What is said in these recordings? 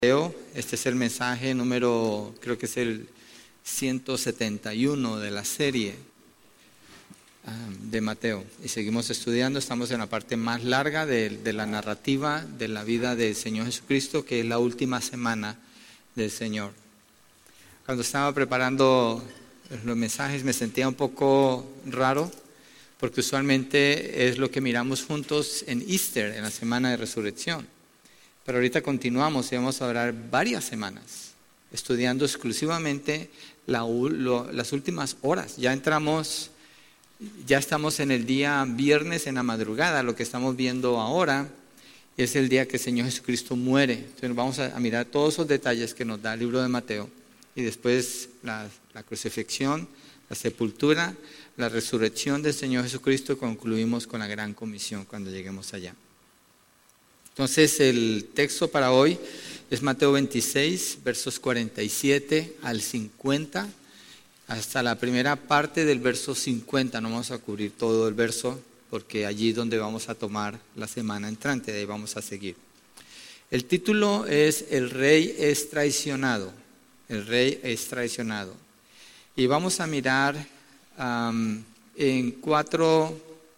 Este es el mensaje número, creo que es el 171 de la serie de Mateo. Y seguimos estudiando, estamos en la parte más larga de la narrativa de la vida del Señor Jesucristo, que es la última semana del Señor. Cuando estaba preparando los mensajes me sentía un poco raro, porque usualmente es lo que miramos juntos en Easter, en la semana de resurrección. Pero ahorita continuamos y vamos a orar varias semanas, estudiando exclusivamente las últimas horas. Ya estamos en el día viernes en la madrugada. Lo que estamos viendo ahora es el día que el Señor Jesucristo muere. Entonces vamos a mirar todos esos detalles que nos da el libro de Mateo. Y después la crucifixión, la sepultura, la resurrección del Señor Jesucristo. Concluimos con la gran comisión cuando lleguemos allá. Entonces el texto para hoy es Mateo 26, versos 47 al 50, hasta la primera parte del verso 50. No vamos a cubrir todo el verso, porque allí es donde vamos a tomar la semana entrante, de ahí vamos a seguir. El título es El Rey es traicionado. El Rey es traicionado. Y vamos a mirar en cuatro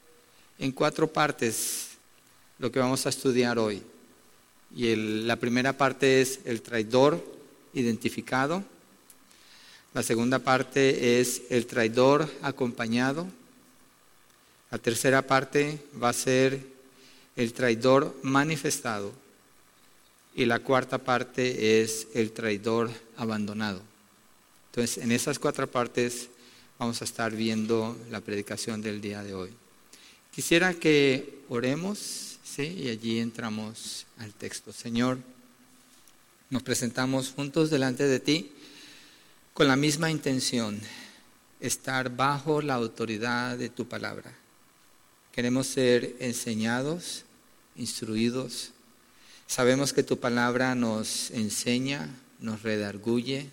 partes lo que vamos a estudiar hoy. Y la primera parte es el traidor identificado. La segunda parte es el traidor acompañado. La tercera parte va a ser el traidor manifestado. Y la cuarta parte es el traidor abandonado. Entonces, en esas cuatro partes vamos a estar viendo la predicación del día de hoy. Quisiera que oremos. Sí, y allí entramos al texto. Señor, nos presentamos juntos delante de ti con la misma intención, estar bajo la autoridad de tu palabra. Queremos ser enseñados, instruidos. Sabemos que tu palabra nos enseña, nos redarguye,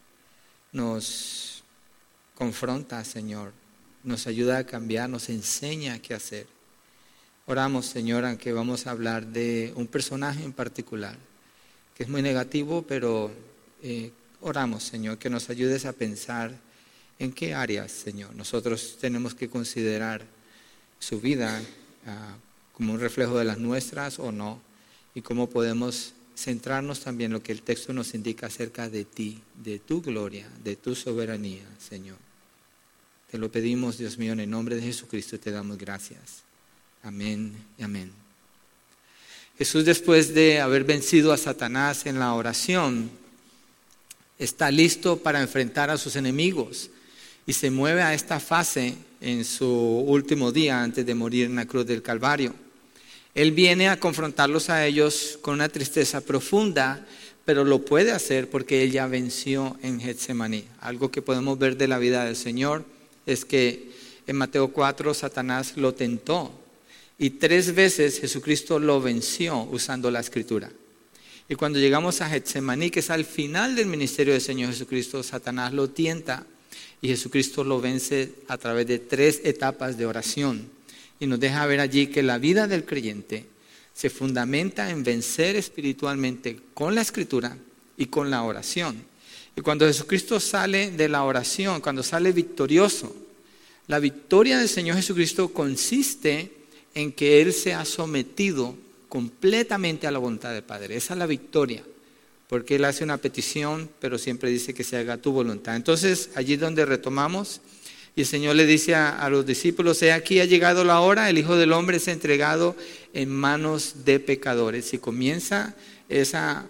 nos confronta, Señor, nos ayuda a cambiar, nos enseña qué hacer. Oramos, Señor, aunque vamos a hablar de un personaje en particular, que es muy negativo, pero oramos, Señor, que nos ayudes a pensar en qué áreas, Señor, nosotros tenemos que considerar su vida como un reflejo de las nuestras o no, y cómo podemos centrarnos también en lo que el texto nos indica acerca de ti, de tu gloria, de tu soberanía, Señor. Te lo pedimos, Dios mío, en el nombre de Jesucristo te damos gracias. Amén y amén. Jesús, después de haber vencido a Satanás en la oración, está listo para enfrentar a sus enemigos y se mueve a esta fase en su último día antes de morir en la cruz del Calvario. Él viene a confrontarlos a ellos con una tristeza profunda, pero lo puede hacer porque Él ya venció en Getsemaní. Algo que podemos ver de la vida del Señor es que en Mateo 4 Satanás lo tentó. Y 3 veces Jesucristo lo venció usando la Escritura. Y cuando llegamos a Getsemaní, que es al final del ministerio del Señor Jesucristo, Satanás lo tienta y Jesucristo lo vence a través de 3 etapas de oración. Y nos deja ver allí que la vida del creyente se fundamenta en vencer espiritualmente con la Escritura y con la oración. Y cuando Jesucristo sale de la oración, cuando sale victorioso, la victoria del Señor Jesucristo consiste en que Él se ha sometido completamente a la voluntad del Padre. Esa es la victoria, porque Él hace una petición, pero siempre dice que se haga tu voluntad. Entonces, allí es donde retomamos, y el Señor le dice a los discípulos: he aquí ha llegado la hora, el Hijo del Hombre es entregado en manos de pecadores. Y comienza esa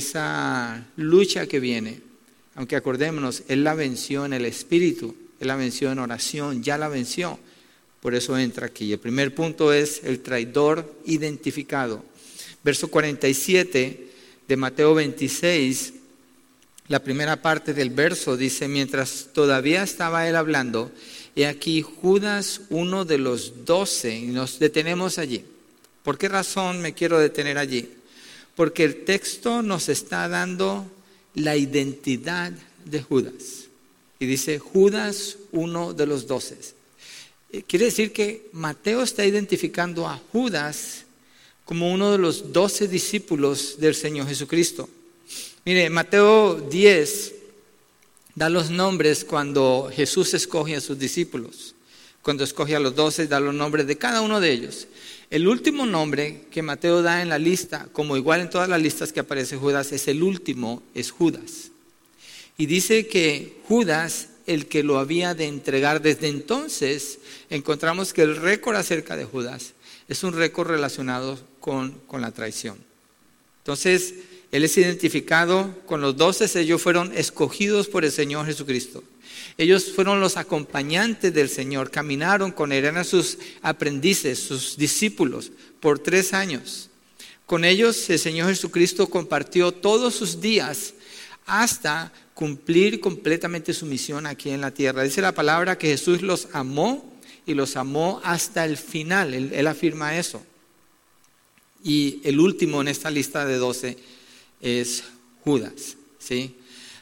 lucha que viene, aunque acordémonos, Él la venció en el Espíritu, Él la venció en oración, ya la venció. Por eso entra aquí. El primer punto es el traidor identificado. Verso 47 de Mateo 26, la primera parte del verso dice: mientras todavía estaba él hablando, he aquí Judas, uno de los 12, y nos detenemos allí. ¿Por qué razón me quiero detener allí? Porque el texto nos está dando la identidad de Judas. Y dice Judas, uno de los 12. Quiere decir que Mateo está identificando a Judas como uno de los 12 discípulos del Señor Jesucristo. Mire, Mateo 10 da los nombres cuando Jesús escoge a sus discípulos. Cuando escoge a los 12, da los nombres de cada uno de ellos. El último nombre que Mateo da en la lista, como igual en todas las listas que aparece Judas, es el último, es Judas. Y dice que Judas, el que lo había de entregar, desde entonces encontramos que el récord acerca de Judas es un récord relacionado con la traición. Entonces, él es identificado con los 12, ellos fueron escogidos por el Señor Jesucristo. Ellos fueron los acompañantes del Señor, caminaron con él, eran sus aprendices, sus discípulos por 3 años. Con ellos el Señor Jesucristo compartió todos sus días hasta cumplir completamente su misión aquí en la tierra. Dice la palabra que Jesús los amó y los amó hasta el final, él afirma eso. Y el último en esta lista de 12 es Judas, ¿sí?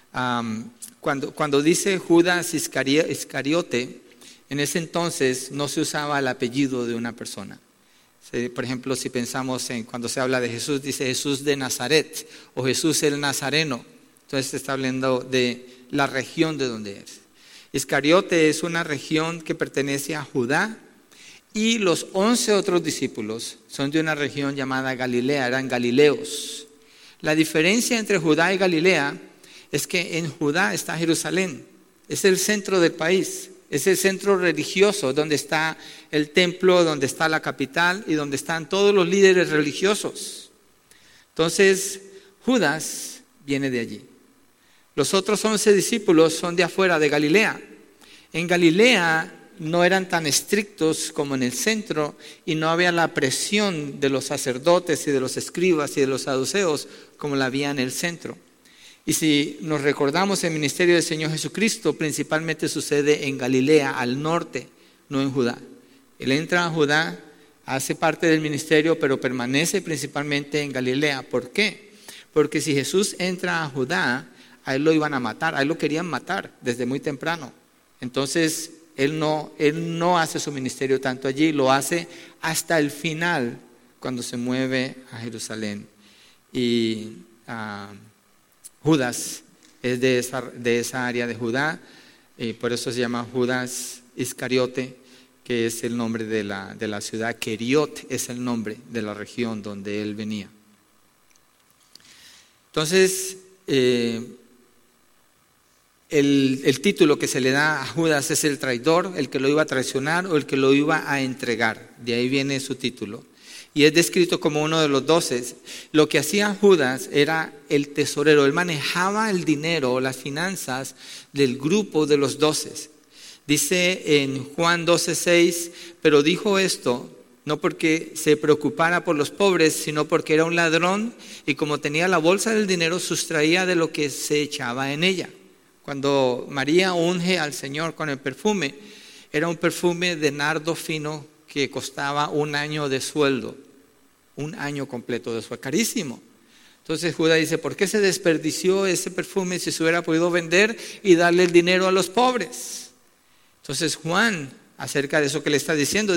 Cuando dice Judas Iscariote, en ese entonces no se usaba el apellido de una persona. Por ejemplo, si pensamos en cuando se habla de Jesús, dice Jesús de Nazaret o Jesús el Nazareno. Entonces se está hablando de la región de donde es. Iscariote es una región que pertenece a Judá y los 11 otros discípulos son de una región llamada Galilea, eran galileos. La diferencia entre Judá y Galilea es que en Judá está Jerusalén, es el centro del país, es el centro religioso, donde está el templo, donde está la capital y donde están todos los líderes religiosos. Entonces, Judas viene de allí. Los otros 11 discípulos son de afuera, de Galilea. En Galilea no eran tan estrictos como en el centro y no había la presión de los sacerdotes y de los escribas y de los saduceos como la había en el centro. Y si nos recordamos, el ministerio del Señor Jesucristo principalmente sucede en Galilea, al norte, no en Judá. Él entra a Judá, hace parte del ministerio, pero permanece principalmente en Galilea. ¿Por qué? Porque si Jesús entra a Judá, a él lo iban a matar, a él lo querían matar desde muy temprano. Entonces, él no hace su ministerio tanto allí, lo hace hasta el final, cuando se mueve a Jerusalén. Y Judas es de esa área de Judá, y por eso se llama Judas Iscariote, que es el nombre de la ciudad. Queriot es el nombre de la región donde él venía. Entonces, el título que se le da a Judas es el traidor, el que lo iba a traicionar o el que lo iba a entregar. De ahí viene su título. Y es descrito como uno de los 12. Lo que hacía Judas era el tesorero. Él manejaba el dinero, las finanzas del grupo de los 12. Dice en Juan 12:6, pero dijo esto no porque se preocupara por los pobres, sino porque era un ladrón y como tenía la bolsa del dinero, sustraía de lo que se echaba en ella. Cuando María unge al Señor con el perfume, era un perfume de nardo fino que costaba 1 año de sueldo, 1 año completo de sueldo, carísimo. Entonces Judas dice, ¿por qué se desperdició ese perfume si se hubiera podido vender y darle el dinero a los pobres? Entonces Juan, acerca de eso que le está diciendo,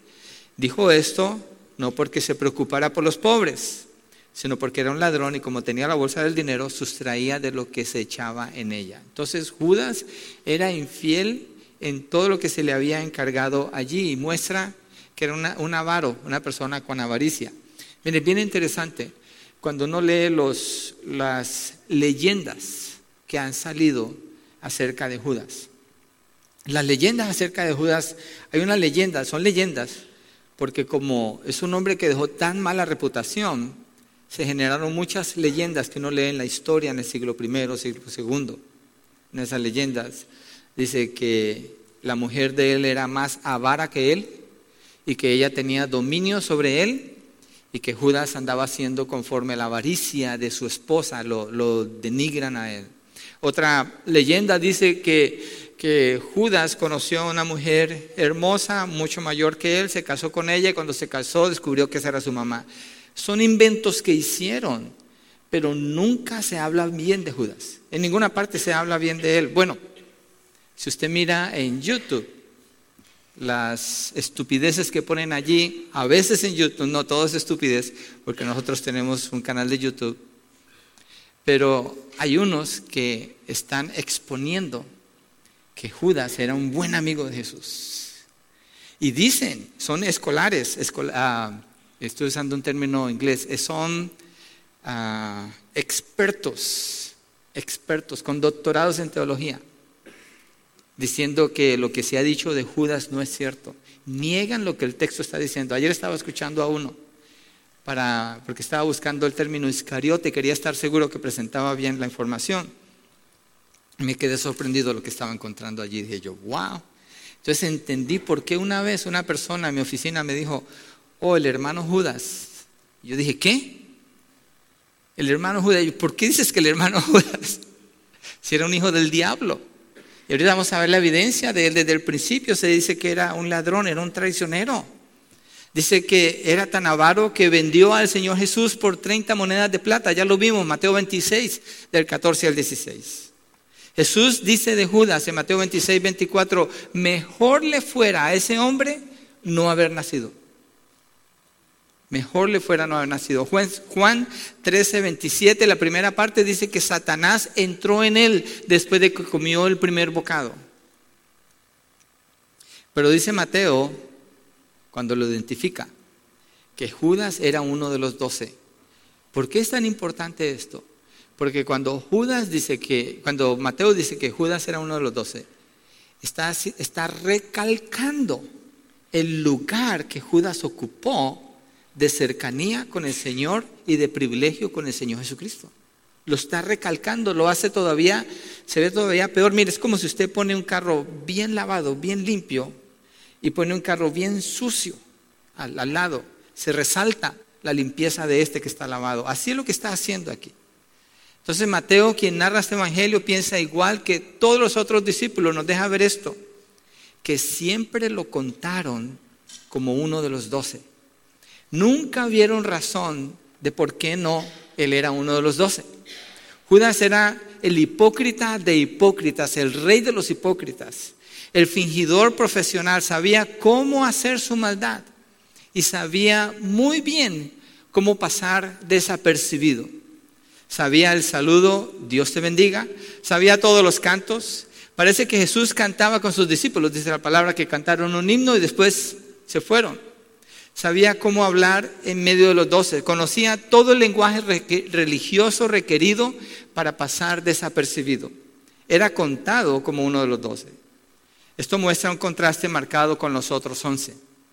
dijo esto no porque se preocupara por los pobres, sino porque era un ladrón y como tenía la bolsa del dinero, sustraía de lo que se echaba en ella. Entonces Judas era infiel en todo lo que se le había encargado allí y muestra que era un avaro, una persona con avaricia. Miren, bien interesante, cuando uno lee las leyendas que han salido acerca de Judas. Las leyendas acerca de Judas, hay una leyenda, son leyendas, porque como es un hombre que dejó tan mala reputación, se generaron muchas leyendas que uno lee en la historia en el siglo I, siglo II. En esas leyendas dice que la mujer de él era más avara que él y que ella tenía dominio sobre él y que Judas andaba haciendo conforme a la avaricia de su esposa, lo denigran a él. Otra leyenda dice que Judas conoció a una mujer hermosa, mucho mayor que él, se casó con ella y cuando se casó descubrió que esa era su mamá. Son inventos que hicieron, pero nunca se habla bien de Judas. En ninguna parte se habla bien de él. Bueno, si usted mira en YouTube, las estupideces que ponen allí, a veces en YouTube, no todo es estupidez, porque nosotros tenemos un canal de YouTube, Pero hay unos que están exponiendo que Judas era un buen amigo de Jesús. Y dicen, son escolares, estoy usando un término inglés, son expertos con doctorados en teología, diciendo que lo que se ha dicho de Judas no es cierto. Niegan lo que el texto está diciendo. Ayer estaba escuchando a uno, porque estaba buscando el término Iscariote, quería estar seguro que presentaba bien la información. Me quedé sorprendido de lo que estaba encontrando allí. Dije yo, wow. Entonces entendí por qué una vez una persona en mi oficina me dijo, el hermano Judas. Yo dije, ¿qué? El hermano Judas. ¿Por qué dices que el hermano Judas? Si era un hijo del diablo. Y ahorita vamos a ver la evidencia de él. Desde el principio se dice que era un ladrón, era un traicionero. Dice que era tan avaro que vendió al Señor Jesús por 30 monedas de plata. Ya lo vimos, Mateo 26, del 14 al 16. Jesús dice de Judas en Mateo 26, 24, mejor le fuera a ese hombre no haber nacido. Mejor le fuera no haber nacido. Juan 13, 27, la primera parte dice que Satanás entró en él después de que comió el primer bocado. Pero dice Mateo, cuando lo identifica, que Judas era uno de los 12. ¿Por qué es tan importante esto? Porque cuando Mateo dice que Judas era uno de los 12, está recalcando el lugar que Judas ocupó de cercanía con el Señor y de privilegio con el Señor Jesucristo. Lo está recalcando, lo hace todavía, se ve todavía peor. Mire, es como si usted pone un carro bien lavado, bien limpio, y pone un carro bien sucio al lado. Se resalta la limpieza de este que está lavado. Así es lo que está haciendo aquí. Entonces Mateo, quien narra este evangelio, piensa igual que todos los otros discípulos. Nos deja ver esto, que siempre lo contaron como uno de los 12. Nunca vieron razón de por qué no él era uno de los 12. Judas era el hipócrita de hipócritas, el rey de los hipócritas, el fingidor profesional. Sabía cómo hacer su maldad y sabía muy bien cómo pasar desapercibido. Sabía el saludo, Dios te bendiga, sabía todos los cantos. Parece que Jesús cantaba con sus discípulos, dice la palabra que cantaron un himno y después se fueron. Sabía cómo hablar en medio de los 12, conocía todo el lenguaje religioso requerido para pasar desapercibido. Era contado como uno de los 12. Esto muestra un contraste marcado con los otros 11.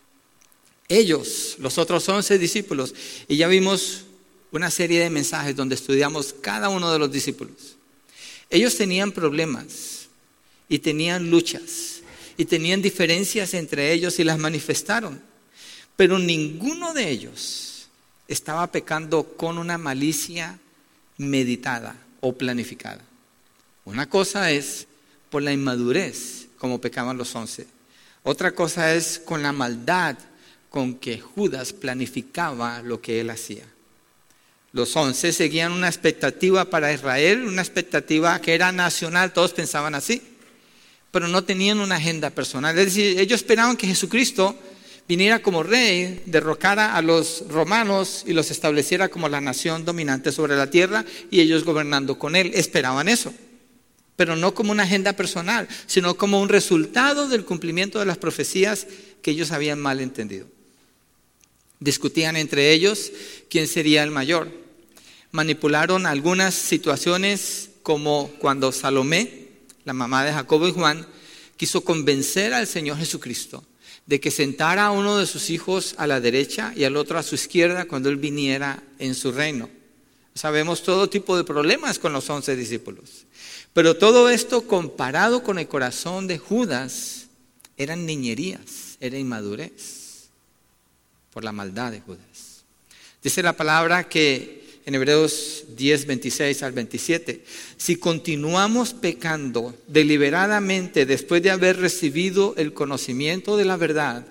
Ellos, los otros 11 discípulos, y ya vimos una serie de mensajes donde estudiamos cada uno de los discípulos. Ellos tenían problemas y tenían luchas y tenían diferencias entre ellos y las manifestaron. Pero ninguno de ellos estaba pecando con una malicia meditada o planificada. Una cosa es por la inmadurez, como pecaban los 11. Otra cosa es con la maldad con que Judas planificaba lo que él hacía. Los 11 seguían una expectativa para Israel, una expectativa que era nacional, todos pensaban así, pero no tenían una agenda personal. Es decir, ellos esperaban que Jesucristo viniera como rey, derrocara a los romanos y los estableciera como la nación dominante sobre la tierra y ellos gobernando con él. Esperaban eso, pero no como una agenda personal, sino como un resultado del cumplimiento de las profecías que ellos habían mal entendido. Discutían entre ellos quién sería el mayor. Manipularon algunas situaciones, como cuando Salomé, la mamá de Jacobo y Juan, quiso convencer al Señor Jesucristo de que sentara a uno de sus hijos a la derecha y al otro a su izquierda cuando él viniera en su reino. Sabemos todo tipo de problemas con los 11 discípulos. Pero todo esto comparado con el corazón de Judas eran niñerías, era inmadurez por la maldad de Judas. Dice la palabra que en Hebreos 10, 26 al 27, si continuamos pecando deliberadamente después de haber recibido el conocimiento de la verdad,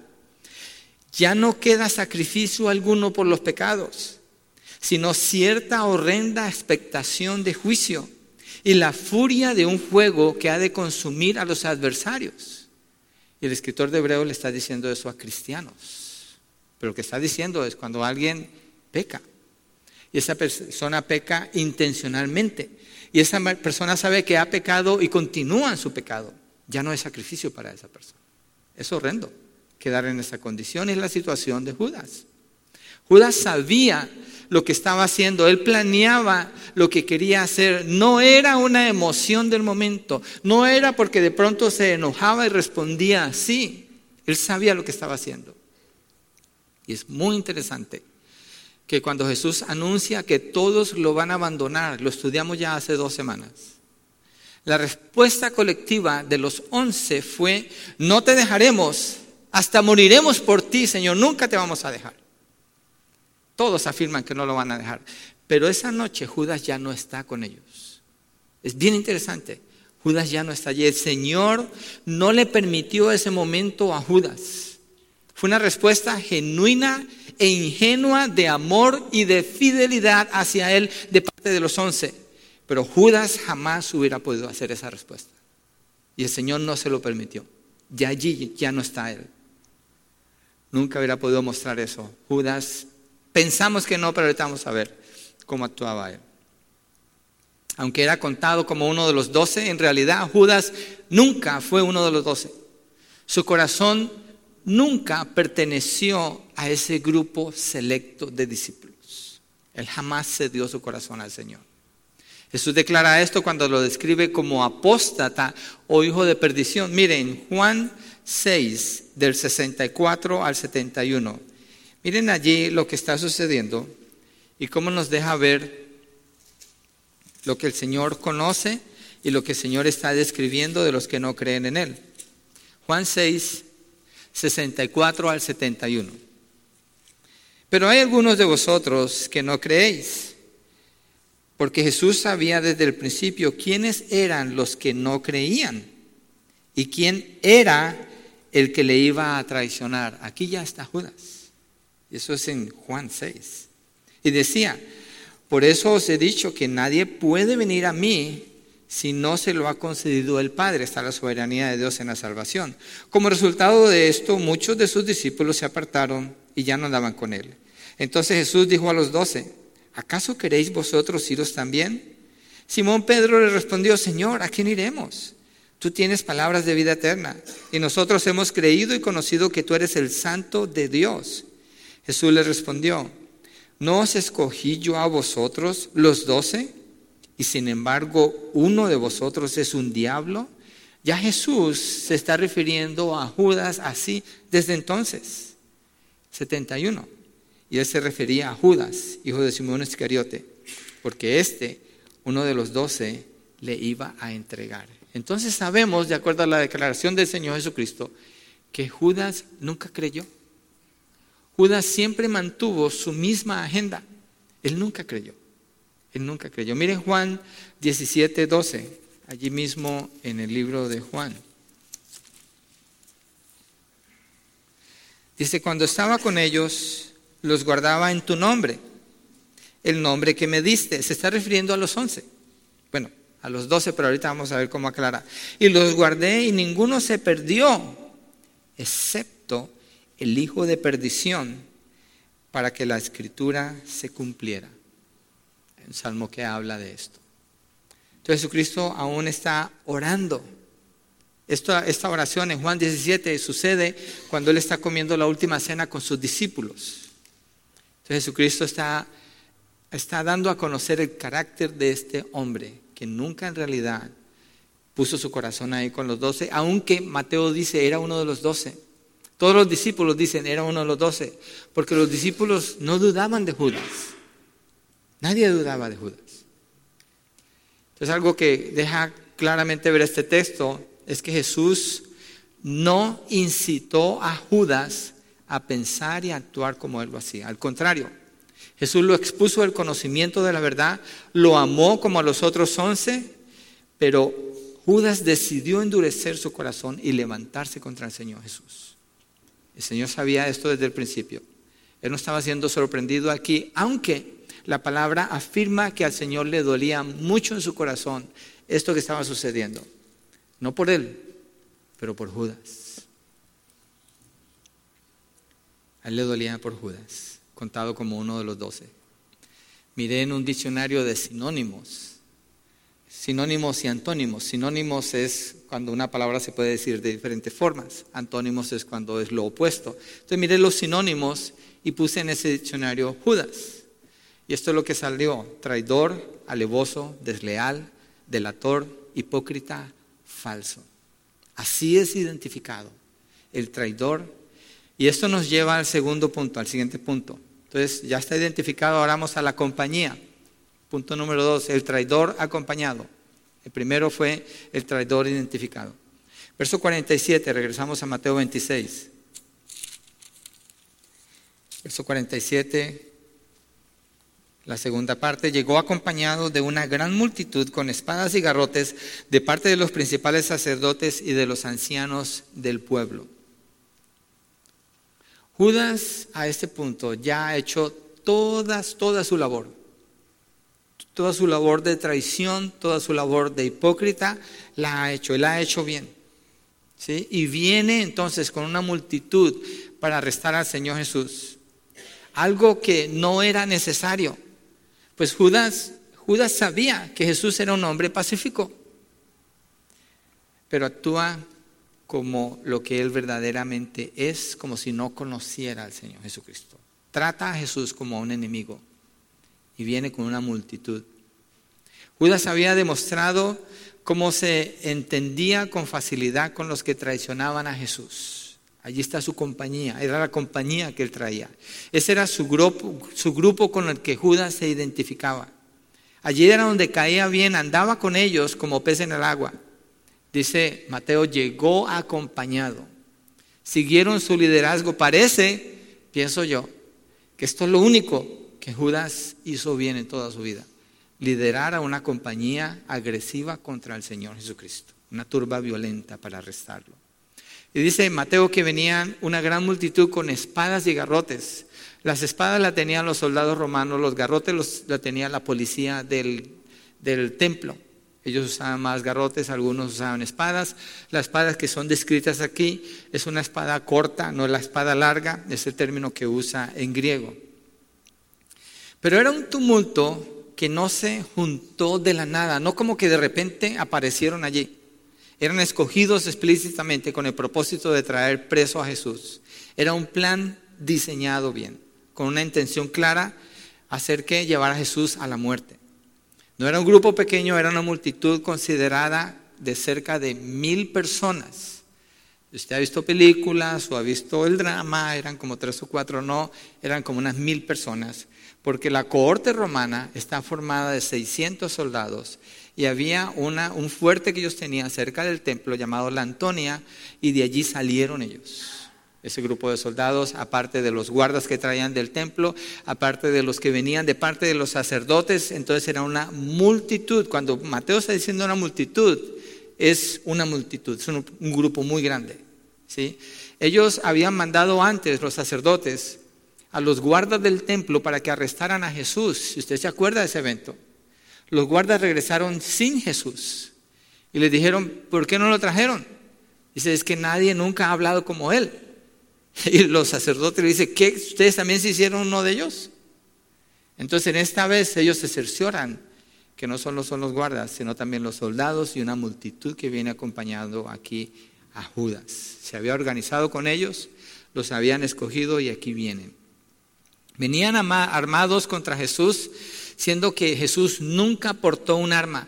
ya no queda sacrificio alguno por los pecados, sino cierta horrenda expectación de juicio y la furia de un fuego que ha de consumir a los adversarios. Y el escritor de Hebreos le está diciendo eso a cristianos. Pero lo que está diciendo es cuando alguien peca y esa persona peca intencionalmente. Y esa persona sabe que ha pecado y continúa en su pecado. Ya no hay sacrificio para esa persona. Es horrendo quedar en esa condición. Es la situación de Judas. Judas sabía lo que estaba haciendo. Él planeaba lo que quería hacer. No era una emoción del momento. No era porque de pronto se enojaba y respondía así. Él sabía lo que estaba haciendo. Y es muy interesante que cuando Jesús anuncia que todos lo van a abandonar, lo estudiamos ya hace 2 semanas, la respuesta colectiva de los 11 fue: no te dejaremos, hasta moriremos por ti, Señor, nunca te vamos a dejar. Todos afirman que no lo van a dejar, pero esa noche Judas ya no está con ellos. Es bien interesante, Judas ya no está allí. El Señor no le permitió ese momento a Judas. Fue una respuesta genuina e ingenua de amor y de fidelidad hacia Él de parte de los 11. Pero Judas jamás hubiera podido hacer esa respuesta. Y el Señor no se lo permitió. Ya allí ya no está Él. Nunca hubiera podido mostrar eso. Judas, pensamos que no, pero ahorita vamos a ver cómo actuaba Él. Aunque era contado como uno de los 12, en realidad Judas nunca fue uno de los 12. Su corazón nunca perteneció a ese grupo selecto de discípulos. Él jamás cedió su corazón al Señor. Jesús declara esto cuando lo describe como apóstata o hijo de perdición. Miren, Juan 6, del 64 al 71. Miren allí lo que está sucediendo y cómo nos deja ver lo que el Señor conoce y lo que el Señor está describiendo de los que no creen en Él. Juan 6, 64 al 71. Pero hay algunos de vosotros que no creéis, porque Jesús sabía desde el principio quiénes eran los que no creían y quién era el que le iba a traicionar. Aquí ya está Judas. Eso es en Juan 6. Y decía: por eso os he dicho que nadie puede venir a mí si no se lo ha concedido el Padre. Está la soberanía de Dios en la salvación. Como resultado de esto, muchos de sus discípulos se apartaron y ya no andaban con Él. Entonces Jesús dijo a los 12: ¿acaso queréis vosotros iros también? Simón Pedro le respondió: Señor, ¿a quién iremos? Tú tienes palabras de vida eterna, y nosotros hemos creído y conocido que tú eres el Santo de Dios. Jesús le respondió: ¿no os escogí yo a vosotros los 12? Y sin embargo, uno de vosotros es un diablo. Ya Jesús se está refiriendo a Judas así desde entonces. 71. Y él se refería a Judas, hijo de Simón Iscariote, porque uno de los 12, le iba a entregar. Entonces sabemos, de acuerdo a la declaración del Señor Jesucristo, que Judas nunca creyó. Judas siempre mantuvo su misma agenda. Él nunca creyó. Él nunca creyó. Miren Juan 17, 12, allí mismo en el libro de Juan. Dice: cuando estaba con ellos, los guardaba en tu nombre, el nombre que me diste. Se está refiriendo a los 11. Bueno, a los 12, pero ahorita vamos a ver cómo aclara. Y los guardé y ninguno se perdió, excepto el hijo de perdición, para que la escritura se cumpliera. Un salmo que habla de esto. Entonces Jesucristo aún está orando. Esta oración en Juan 17 sucede cuando Él está comiendo la última cena con sus discípulos. Entonces Jesucristo está dando a conocer el carácter de este hombre que nunca en realidad puso su corazón ahí con los 12, aunque Mateo dice era uno de los 12. Todos los discípulos dicen era uno de los 12, porque los discípulos no dudaban de Judas. Nadie dudaba de Judas. Entonces algo que deja claramente ver este texto es que Jesús no incitó a Judas a pensar y a actuar como él lo hacía. Al contrario, Jesús lo expuso al conocimiento de la verdad, lo amó como a los otros 11, pero Judas decidió endurecer su corazón y levantarse contra el Señor Jesús. El Señor sabía esto desde el principio. Él no estaba siendo sorprendido aquí, aunque la palabra afirma que al Señor le dolía mucho en su corazón esto que estaba sucediendo. No por él, pero por Judas. A él le dolía por Judas, contado como uno de los 12. Miré en un diccionario de sinónimos y antónimos. Sinónimos es cuando una palabra se puede decir de diferentes formas. Antónimos es cuando es lo opuesto. Entonces miré los sinónimos y puse en ese diccionario Judas. Y esto es lo que salió: traidor, alevoso, desleal, delator, hipócrita, falso. Así es identificado el traidor. Y esto nos lleva al segundo punto, al siguiente punto. Entonces ya está identificado, ahora vamos a la compañía. Punto número 2, el traidor acompañado. El primero fue el traidor identificado. Verso 47, regresamos a Mateo 26. Verso 47, la segunda parte: llegó acompañado de una gran multitud con espadas y garrotes de parte de los principales sacerdotes y de los ancianos del pueblo. Judas a este punto ya ha hecho toda su labor. Toda su labor de traición, toda su labor de hipócrita, la ha hecho, y la ha hecho bien. ¿Sí? Y viene entonces con una multitud para arrestar al Señor Jesús. Algo que no era necesario. Pues Judas sabía que Jesús era un hombre pacífico, pero actúa como lo que él verdaderamente es, como si no conociera al Señor Jesucristo. Trata a Jesús como a un enemigo y viene con una multitud. Judas había demostrado cómo se entendía con facilidad con los que traicionaban a Jesús. Allí está su compañía, era la compañía que él traía. Ese era su grupo con el que Judas se identificaba. Allí era donde caía bien, andaba con ellos como pez en el agua. Dice Mateo, llegó acompañado. Siguieron su liderazgo. Parece, pienso yo, que esto es lo único que Judas hizo bien en toda su vida: liderar a una compañía agresiva contra el Señor Jesucristo, una turba violenta para arrestarlo. Y dice Mateo que venían una gran multitud con espadas y garrotes. Las espadas las tenían los soldados romanos, los garrotes la tenía la policía del templo. Ellos usaban más garrotes, algunos usaban espadas. Las espadas que son descritas aquí es una espada corta, no la espada larga, es el término que usa en griego. Pero era un tumulto que no se juntó de la nada, no como que de repente aparecieron allí. Eran escogidos explícitamente con el propósito de traer preso a Jesús. Era un plan diseñado bien, con una intención clara: hacer que llevar a Jesús a la muerte. No era un grupo pequeño, era una multitud considerada de cerca de 1,000 personas. Usted ha visto películas o ha visto el drama, eran como 3 o 4, no, eran como unas 1,000 personas. Porque la cohorte romana está formada de 600 soldados y había un fuerte que ellos tenían cerca del templo llamado la Antonia, y de allí salieron ellos. Ese grupo de soldados, aparte de los guardas que traían del templo, aparte de los que venían de parte de los sacerdotes, entonces era una multitud. Cuando Mateo está diciendo una multitud, es una multitud, es un grupo muy grande, ¿sí? Ellos habían mandado antes, los sacerdotes, a los guardas del templo para que arrestaran a Jesús. Si usted se acuerda de ese evento, los guardas regresaron sin Jesús y les dijeron: ¿por qué no lo trajeron? Dice: es que nadie nunca ha hablado como él. Y los sacerdotes le dicen: ¿qué? ¿Ustedes también se hicieron uno de ellos? Entonces en esta vez ellos se cercioran que no solo son los guardas, sino también los soldados y una multitud que viene acompañando aquí a Judas. Se había organizado con ellos, los habían escogido y aquí vienen. Venían armados contra Jesús, siendo que Jesús nunca portó un arma,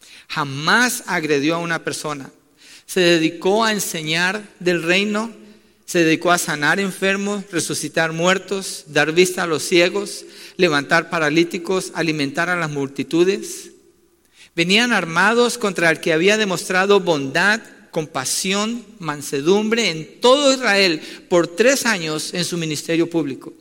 jamás agredió a una persona. Se dedicó a enseñar del reino, se dedicó a sanar enfermos, resucitar muertos, dar vista a los ciegos, levantar paralíticos, alimentar a las multitudes. Venían armados contra el que había demostrado bondad, compasión, mansedumbre en todo Israel por 3 años en su ministerio público.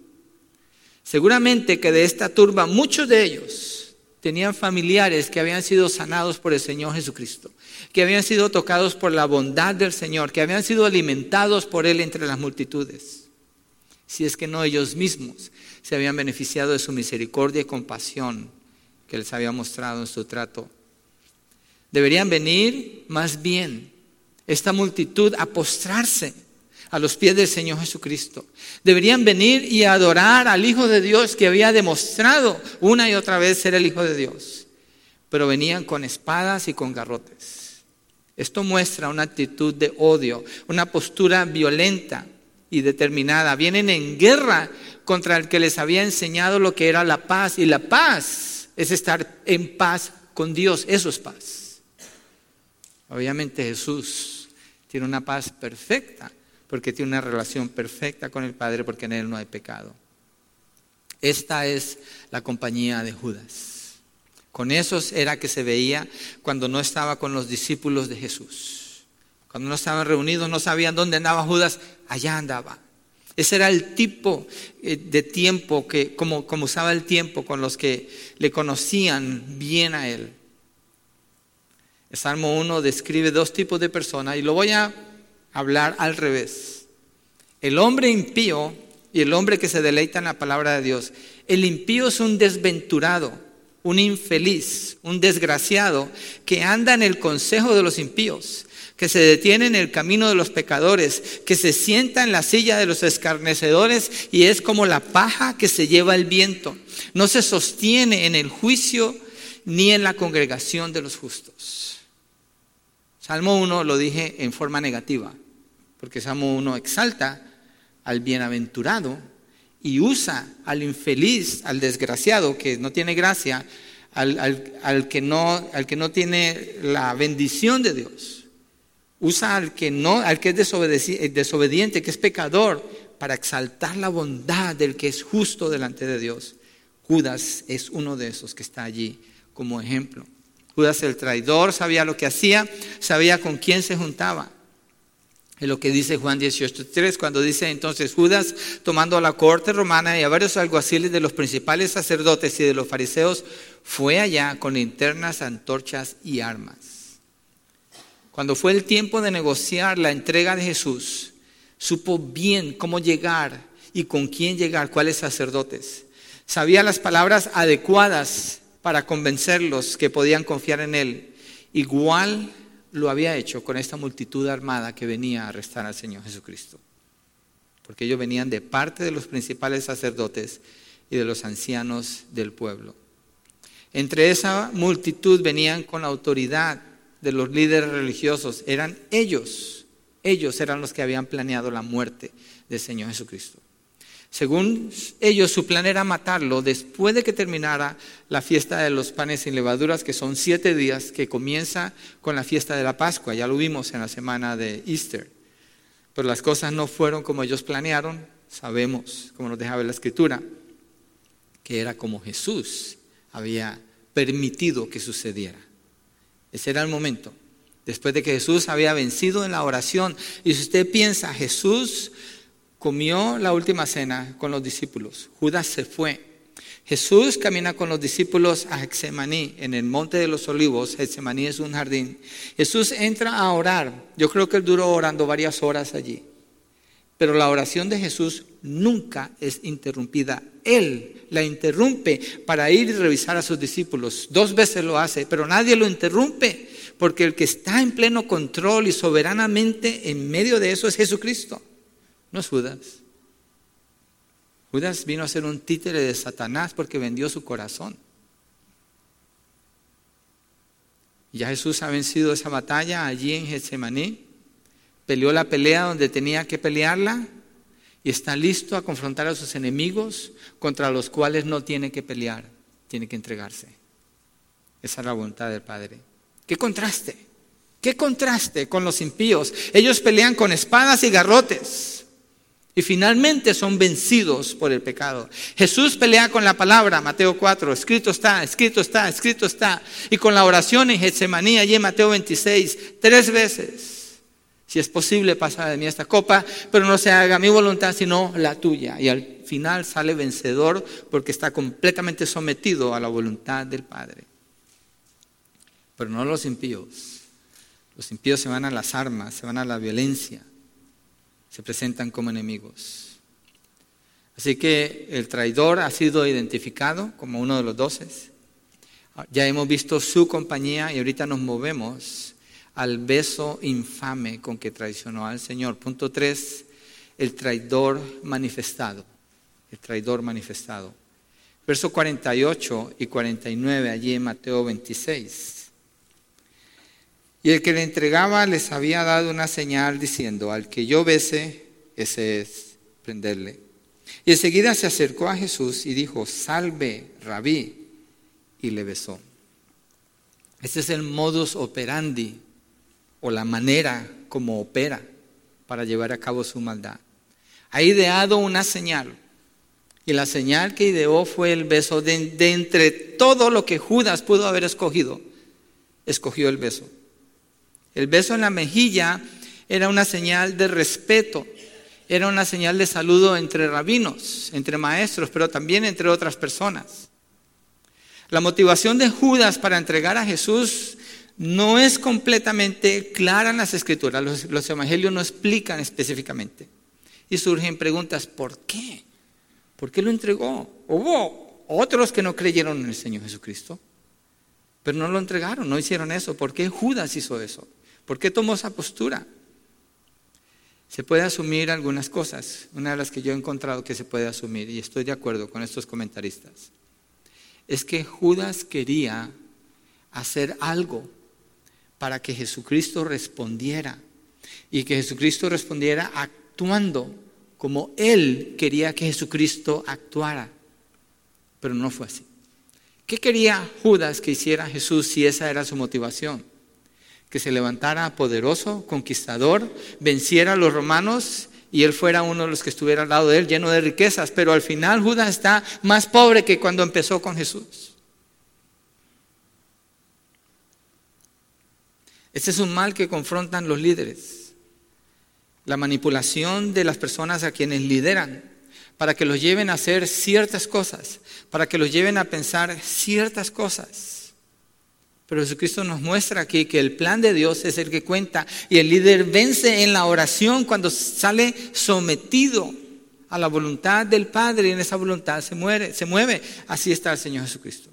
Seguramente que de esta turba muchos de ellos tenían familiares que habían sido sanados por el Señor Jesucristo, que habían sido tocados por la bondad del Señor, que habían sido alimentados por Él entre las multitudes. Si es que no ellos mismos se habían beneficiado de su misericordia y compasión que les había mostrado en su trato. Deberían venir más bien esta multitud a postrarse, a los pies del Señor Jesucristo. Deberían venir y adorar al Hijo de Dios que había demostrado una y otra vez ser el Hijo de Dios. Pero venían con espadas y con garrotes. Esto muestra una actitud de odio, una postura violenta y determinada. Vienen en guerra contra el que les había enseñado lo que era la paz. Y la paz es estar en paz con Dios. Eso es paz. Obviamente Jesús tiene una paz perfecta porque tiene una relación perfecta con el Padre, porque en Él no hay pecado. Esta es la compañía de Judas. Con esos era que se veía cuando no estaba con los discípulos de Jesús. Cuando no estaban reunidos, no sabían dónde andaba Judas, allá andaba. Ese era el tipo de tiempo, como usaba el tiempo con los que le conocían bien a él. El Salmo 1 describe dos tipos de personas y lo voy a hablar al revés. El hombre impío y el hombre que se deleita en la palabra de Dios. El impío es un desventurado, un infeliz, un desgraciado que anda en el consejo de los impíos, que se detiene en el camino de los pecadores, que se sienta en la silla de los escarnecedores y es como la paja que se lleva el viento. No se sostiene en el juicio ni en la congregación de los justos. Salmo 1 lo dije en forma negativa, porque Salmo 1 exalta al bienaventurado y usa al infeliz, al desgraciado que no tiene gracia, al que no tiene la bendición de Dios. Usa al que es desobediente, que es pecador, para exaltar la bondad del que es justo delante de Dios. Judas es uno de esos que está allí como ejemplo. Judas el traidor sabía lo que hacía, sabía con quién se juntaba. Es lo que dice Juan 18:3, cuando dice entonces Judas, tomando a la corte romana y a varios alguaciles de los principales sacerdotes y de los fariseos, fue allá con linternas, antorchas y armas. Cuando fue el tiempo de negociar la entrega de Jesús, supo bien cómo llegar y con quién llegar, cuáles sacerdotes. Sabía las palabras adecuadas para convencerlos que podían confiar en él. Igual lo había hecho con esta multitud armada que venía a arrestar al Señor Jesucristo. Porque ellos venían de parte de los principales sacerdotes y de los ancianos del pueblo. Entre esa multitud venían con la autoridad de los líderes religiosos. Eran ellos eran los que habían planeado la muerte del Señor Jesucristo. Según ellos, su plan era matarlo después de que terminara la fiesta de los panes sin levaduras, que son 7 días, que comienza con la fiesta de la Pascua. Ya lo vimos en la semana de Easter. Pero las cosas no fueron como ellos planearon. Sabemos, como nos deja ver la Escritura, que era como Jesús había permitido que sucediera. Ese era el momento. Después de que Jesús había vencido en la oración. Y si usted piensa, Jesús comió la última cena con los discípulos. Judas se fue. Jesús camina con los discípulos a Getsemaní, en el monte de los olivos. Getsemaní es un jardín. Jesús entra a orar. Yo creo que él duró orando varias horas allí. Pero la oración de Jesús nunca es interrumpida. Él la interrumpe para ir y revisar a sus discípulos. 2 veces lo hace, pero nadie lo interrumpe. Porque el que está en pleno control y soberanamente en medio de eso es Jesucristo. No es Judas. Judas vino a ser un títere de Satanás porque vendió su corazón. Ya Jesús ha vencido esa batalla allí en Getsemaní. Peleó la pelea donde tenía que pelearla y está listo a confrontar a sus enemigos contra los cuales no tiene que pelear, tiene que entregarse. Esa es la voluntad del Padre. ¿Qué contraste? ¿Qué contraste con los impíos? Ellos pelean con espadas y garrotes. Y finalmente son vencidos por el pecado. Jesús pelea con la palabra, Mateo 4, escrito está, escrito está, escrito está. Y con la oración en Getsemaní, allí en Mateo 26, 3 veces. Si es posible, pasa de mí esta copa, pero no se haga mi voluntad, sino la tuya. Y al final sale vencedor porque está completamente sometido a la voluntad del Padre. Pero no los impíos. Los impíos se van a las armas, se van a la violencia. Se presentan como enemigos. Así que el traidor ha sido identificado como uno de los 12. Ya hemos visto su compañía y ahorita nos movemos al beso infame con que traicionó al Señor. Punto 3, el traidor manifestado. El traidor manifestado. Verso 48 y 49 allí en Mateo 26. Y el que le entregaba les había dado una señal diciendo: al que yo bese, ese es, prenderle. Y enseguida se acercó a Jesús y dijo: salve, Rabí, y le besó. Este es el modus operandi, o la manera como opera para llevar a cabo su maldad. Ha ideado una señal, y la señal que ideó fue el beso. De entre todo lo que Judas pudo haber escogido, escogió el beso. El beso en la mejilla era una señal de respeto, era una señal de saludo entre rabinos, entre maestros, pero también entre otras personas. La motivación de Judas para entregar a Jesús no es completamente clara en las Escrituras. Los evangelios no explican específicamente. Y surgen preguntas: ¿por qué? ¿Por qué lo entregó? Hubo otros que no creyeron en el Señor Jesucristo, pero no lo entregaron, no hicieron eso. ¿Por qué Judas hizo eso? ¿Por qué tomó esa postura? Se puede asumir algunas cosas. Una de las que yo he encontrado que se puede asumir, y estoy de acuerdo con estos comentaristas, es que Judas quería hacer algo para que Jesucristo respondiera, y que Jesucristo respondiera actuando como él quería que Jesucristo actuara. Pero no fue así. ¿Qué quería Judas que hiciera Jesús si esa era su motivación? Que se levantara poderoso, conquistador, venciera a los romanos y él fuera uno de los que estuviera al lado de él, lleno de riquezas. Pero al final Judas está más pobre que cuando empezó con Jesús. Este es un mal que confrontan los líderes. La manipulación de las personas a quienes lideran para que los lleven a hacer ciertas cosas, para que los lleven a pensar ciertas cosas. Pero Jesucristo nos muestra aquí que el plan de Dios es el que cuenta, y el líder vence en la oración cuando sale sometido a la voluntad del Padre, y en esa voluntad se mueve. Así está el Señor Jesucristo.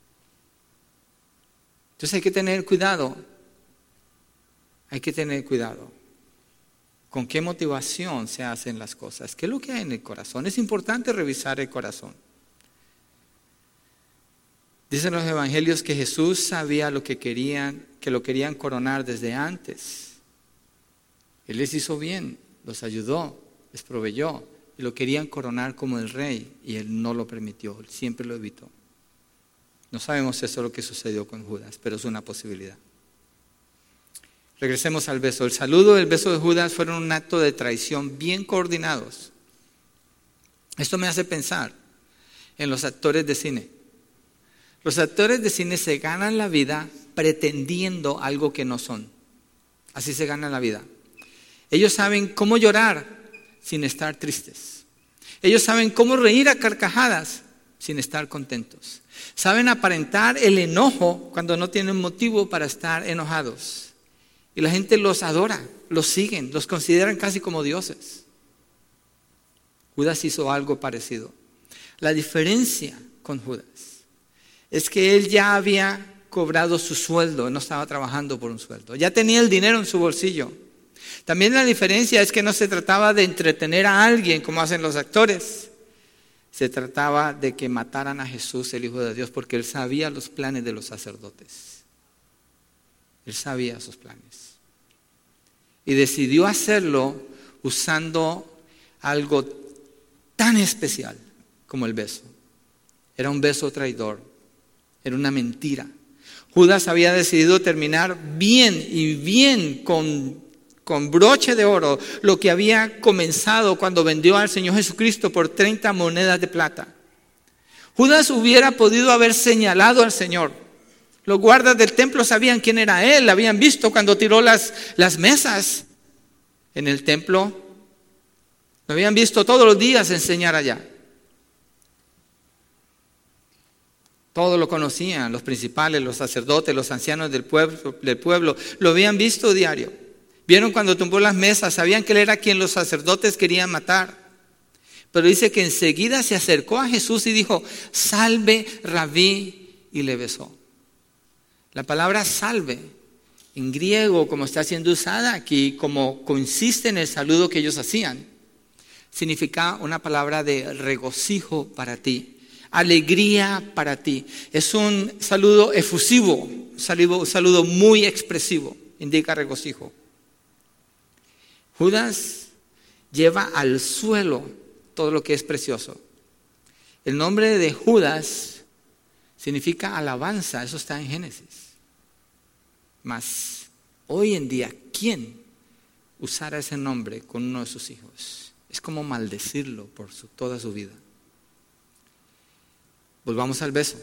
Entonces hay que tener cuidado. Hay que tener cuidado. ¿Con qué motivación se hacen las cosas? ¿Qué es lo que hay en el corazón? Es importante revisar el corazón. Dicen los evangelios que Jesús sabía lo que querían, que lo querían coronar desde antes. Él les hizo bien, los ayudó, les proveyó, y lo querían coronar como el rey, y él no lo permitió, él siempre lo evitó. No sabemos eso lo que sucedió con Judas, pero es una posibilidad. Regresemos al beso. El saludo y el beso de Judas fueron un acto de traición bien coordinados. Esto me hace pensar en los actores de cine. Los actores de cine se ganan la vida pretendiendo algo que no son. Así se ganan la vida. Ellos saben cómo llorar sin estar tristes. Ellos saben cómo reír a carcajadas sin estar contentos. Saben aparentar el enojo cuando no tienen motivo para estar enojados. Y la gente los adora, los siguen, los consideran casi como dioses. Judas hizo algo parecido. La diferencia con Judas es que él ya había cobrado su sueldo, no estaba trabajando por un sueldo, ya tenía el dinero en su bolsillo. También la diferencia es que no se trataba de entretener a alguien como hacen los actores. Se trataba de que mataran a Jesús, el Hijo de Dios, porque él sabía los planes de los sacerdotes. Él sabía sus planes. Y decidió hacerlo usando algo tan especial como el beso. Era un beso traidor. Era una mentira. Judas había decidido terminar bien con broche de oro lo que había comenzado cuando vendió al Señor Jesucristo por 30 monedas de plata. Judas hubiera podido haber señalado al Señor. Los guardas del templo sabían quién era él, la habían visto cuando tiró las mesas en el templo. Lo habían visto todos los días enseñar allá. Todos lo conocían, los principales, los sacerdotes, los ancianos del pueblo. Lo habían visto diario. Vieron cuando tumbó las mesas, sabían que él era quien los sacerdotes querían matar. Pero dice que enseguida se acercó a Jesús y dijo: salve, Rabí, y le besó. La palabra salve, en griego, como está siendo usada aquí, como consiste en el saludo que ellos hacían, significa una palabra de regocijo para ti, alegría para ti. Es un saludo efusivo, un saludo muy expresivo, indica regocijo. Judas lleva al suelo todo lo que es precioso. El nombre de Judas significa alabanza, eso está en Génesis. Mas hoy en día, ¿quién usara ese nombre con uno de sus hijos? Es como maldecirlo por toda su vida. Volvamos al beso.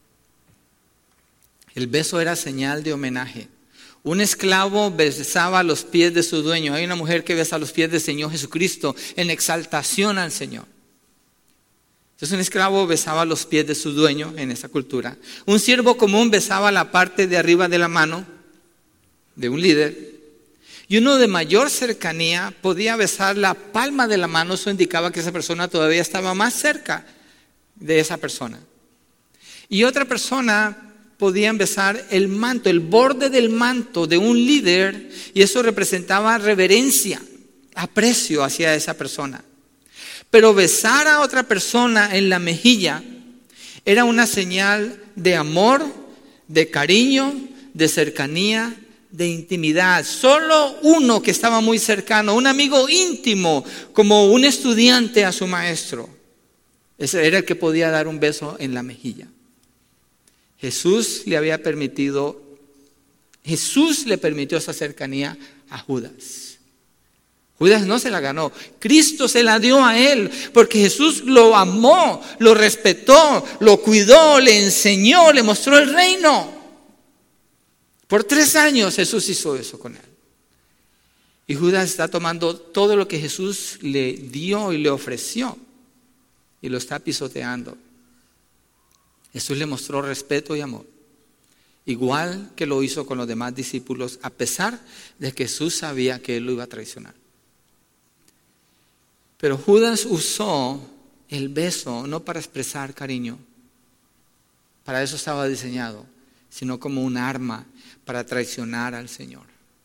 El beso era señal de homenaje. Un esclavo besaba los pies de su dueño. Hay una mujer que besa los pies del Señor Jesucristo en exaltación al Señor. Entonces un esclavo besaba los pies de su dueño en esa cultura. Un siervo común besaba la parte de arriba de la mano de un líder. Y uno de mayor cercanía podía besar la palma de la mano. Eso indicaba que esa persona todavía estaba más cerca de esa persona. Y otra persona podía besar el manto, el borde del manto de un líder. Y eso representaba reverencia, aprecio hacia esa persona. Pero besar a otra persona en la mejilla era una señal de amor, de cariño, de cercanía, de intimidad. Solo uno que estaba muy cercano, un amigo íntimo, como un estudiante a su maestro, ese era el que podía dar un beso en la mejilla. Jesús le permitió esa cercanía a Judas. Judas no se la ganó, Cristo se la dio a él, porque Jesús lo amó, lo respetó, lo cuidó, le enseñó, le mostró el reino. Por 3 años Jesús hizo eso con él. Y Judas está tomando todo lo que Jesús le dio y le ofreció y lo está pisoteando. Jesús le mostró respeto y amor, igual que lo hizo con los demás discípulos, a pesar de que Jesús sabía que él lo iba a traicionar. Pero Judas usó el beso no para expresar cariño, para eso estaba diseñado, sino como un arma para traicionar al Señor.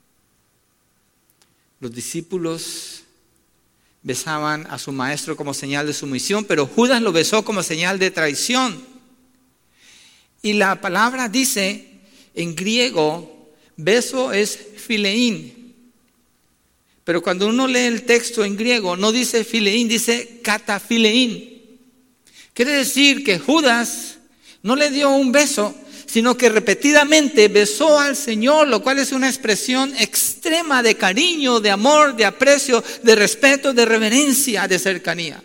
Los discípulos besaban a su maestro como señal de sumisión, pero Judas lo besó como señal de traición. Y la palabra dice en griego, beso es philein. Pero cuando uno lee el texto en griego, no dice philein, dice kataphilein. Quiere decir que Judas no le dio un beso, sino que repetidamente besó al Señor, lo cual es una expresión extrema de cariño, de amor, de aprecio, de respeto, de reverencia, de cercanía.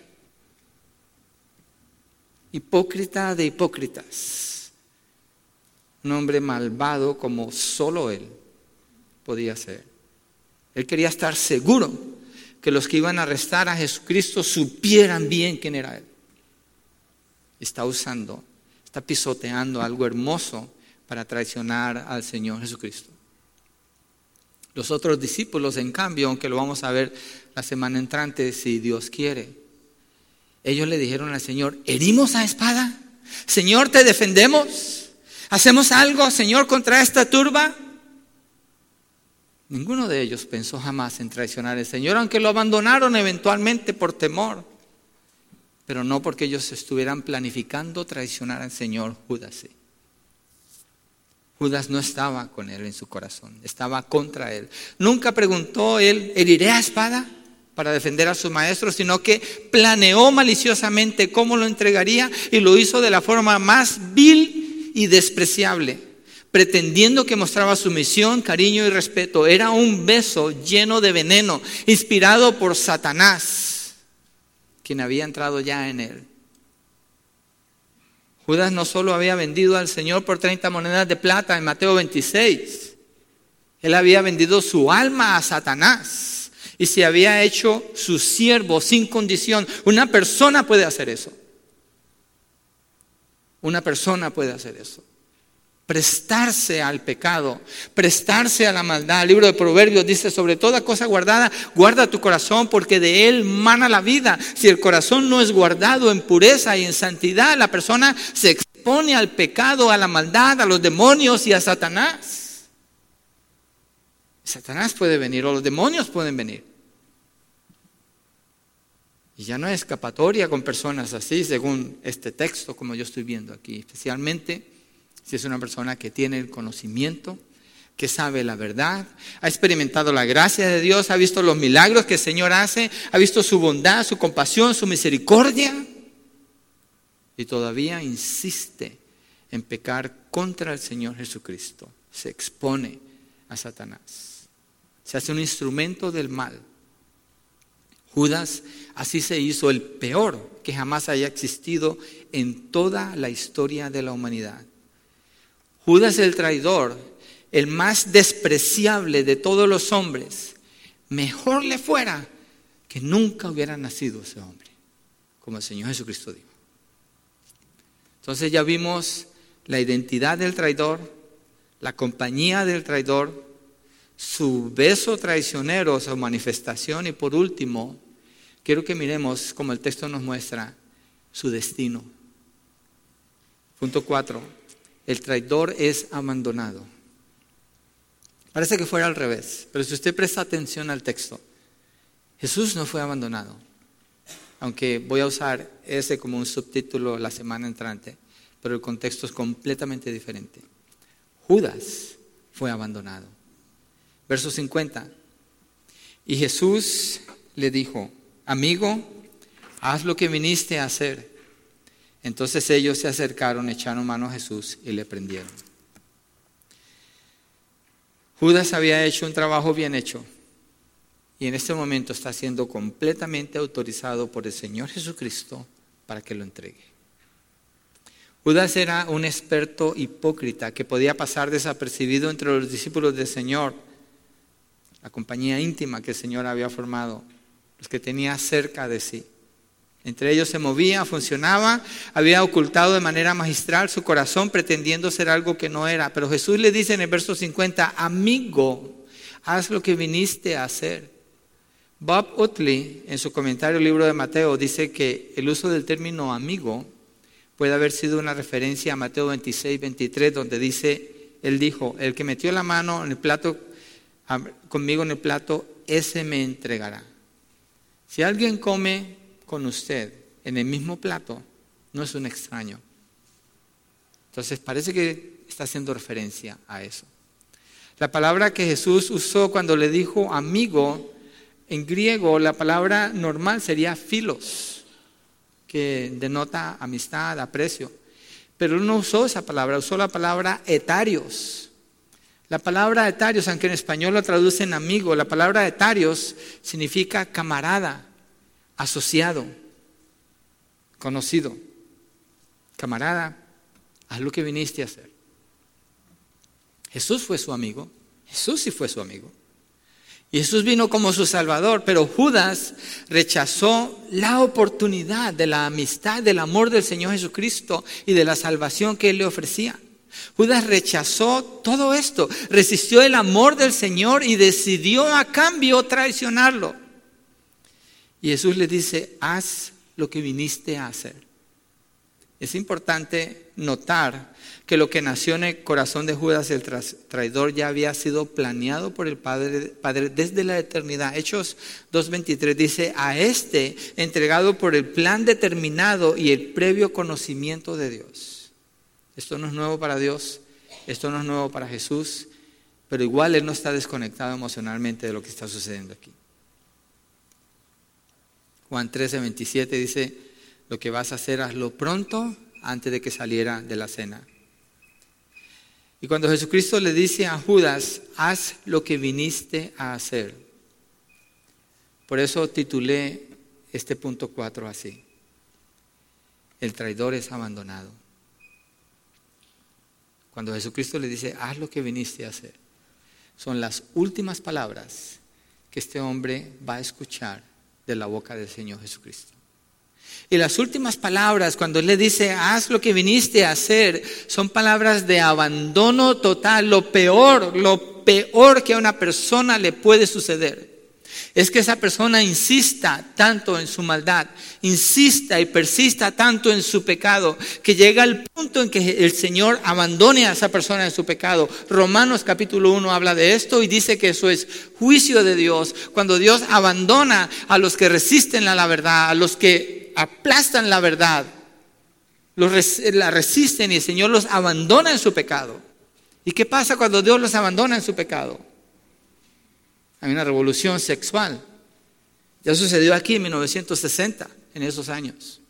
Hipócrita de hipócritas. Un hombre malvado como solo él podía ser. Él quería estar seguro que los que iban a arrestar a Jesucristo supieran bien quién era él. Está pisoteando algo hermoso para traicionar al Señor Jesucristo. Los otros discípulos, en cambio, aunque lo vamos a ver la semana entrante, si Dios quiere, ellos le dijeron al Señor, ¿herimos a espada? Señor, ¿te defendemos? ¿Hacemos algo, Señor, contra esta turba? Ninguno de ellos pensó jamás en traicionar al Señor, aunque lo abandonaron eventualmente por temor. Pero no porque ellos estuvieran planificando traicionar al Señor. Judas sí. Judas no estaba con él en su corazón, estaba contra él. Nunca preguntó él, ¿heriré a espada para defender a su maestro? Sino que planeó maliciosamente cómo lo entregaría y lo hizo de la forma más vil y despreciable, pretendiendo que mostraba sumisión, cariño y respeto. Era un beso lleno de veneno, inspirado por Satanás, quien había entrado ya en él. Judas no solo había vendido al Señor por 30 monedas de plata en Mateo 26, él había vendido su alma a Satanás y se había hecho su siervo sin condición. Una persona puede hacer eso. Una persona puede hacer eso. Prestarse al pecado, prestarse a la maldad. El libro de Proverbios dice, sobre toda cosa guardada, guarda tu corazón porque de él mana la vida. Si el corazón no es guardado en pureza y en santidad, la persona se expone al pecado, a la maldad, a los demonios y a Satanás. Satanás puede venir o los demonios pueden venir. Y ya no hay escapatoria con personas así, según este texto, como yo estoy viendo aquí. Especialmente si es una persona que tiene el conocimiento, que sabe la verdad, ha experimentado la gracia de Dios, ha visto los milagros que el Señor hace, ha visto su bondad, su compasión, su misericordia. Y todavía insiste en pecar contra el Señor Jesucristo. Se expone a Satanás. Se hace un instrumento del mal. Judas así se hizo el peor que jamás haya existido en toda la historia de la humanidad. Judas el traidor, el más despreciable de todos los hombres, mejor le fuera que nunca hubiera nacido ese hombre, como el Señor Jesucristo dijo. Entonces ya vimos la identidad del traidor, la compañía del traidor, su beso traicionero, su manifestación y por último, quiero que miremos como el texto nos muestra, su destino. Punto 4, el traidor es abandonado. Parece que fuera al revés, pero si usted presta atención al texto, Jesús no fue abandonado. Aunque voy a usar ese como un subtítulo la semana entrante, pero el contexto es completamente diferente. Judas fue abandonado. Verso 50. Y Jesús le dijo, amigo, haz lo que viniste a hacer. Entonces ellos se acercaron, echaron mano a Jesús y le prendieron. Judas había hecho un trabajo bien hecho y en este momento está siendo completamente autorizado por el Señor Jesucristo para que lo entregue. Judas era un experto hipócrita que podía pasar desapercibido entre los discípulos del Señor, la compañía íntima que el Señor había formado, los que tenía cerca de sí. Entre ellos se movía, funcionaba, había ocultado de manera magistral su corazón pretendiendo ser algo que no era. Pero Jesús le dice en el verso 50, amigo, haz lo que viniste a hacer. Bob Utley, en su comentario al libro de Mateo, dice que el uso del término amigo puede haber sido una referencia a Mateo 26, 23, donde dice, él dijo, el que metió la mano en el plato, conmigo en el plato, ese me entregará. Si alguien come con usted en el mismo plato, no es un extraño. Entonces parece que está haciendo referencia a eso. La palabra que Jesús usó cuando le dijo amigo, en griego la palabra normal sería philos, que denota amistad, aprecio. Pero él no usó esa palabra, usó la palabra etarios. La palabra etarios, aunque en español lo traducen amigo, la palabra etarios significa camarada, asociado, conocido. Camarada, haz lo que viniste a hacer. Jesús fue su amigo. Jesús sí fue su amigo. Y Jesús vino como su Salvador, pero Judas rechazó la oportunidad de la amistad, del amor del Señor Jesucristo y de la salvación que Él le ofrecía. Judas rechazó todo esto, resistió el amor del Señor y decidió a cambio traicionarlo. Y Jesús le dice, haz lo que viniste a hacer. Es importante notar que lo que nació en el corazón de Judas el traidor ya había sido planeado por el Padre desde la eternidad. Hechos 2:23 dice, a este entregado por el plan determinado y el previo conocimiento de Dios. Esto no es nuevo para Dios, esto no es nuevo para Jesús, pero igual Él no está desconectado emocionalmente de lo que está sucediendo aquí. Juan 13:27 dice, lo que vas a hacer, hazlo pronto antes de que saliera de la cena. Y cuando Jesucristo le dice a Judas, haz lo que viniste a hacer. Por eso titulé este punto 4 así. El traidor es abandonado. Cuando Jesucristo le dice, haz lo que viniste a hacer, son las últimas palabras que este hombre va a escuchar de la boca del Señor Jesucristo. Y las últimas palabras, cuando Él le dice, haz lo que viniste a hacer, son palabras de abandono total, lo peor que a una persona le puede suceder. Es que esa persona insista tanto en su maldad, insista y persista tanto en su pecado, que llega al punto en que el Señor abandone a esa persona en su pecado. Romanos capítulo 1 habla de esto y dice que eso es juicio de Dios. Cuando Dios abandona a los que resisten a la verdad, a los que aplastan la verdad, la resisten y el Señor los abandona en su pecado. ¿Y qué pasa cuando Dios los abandona en su pecado? Hay una revolución sexual. Ya sucedió aquí en 1960, en esos años.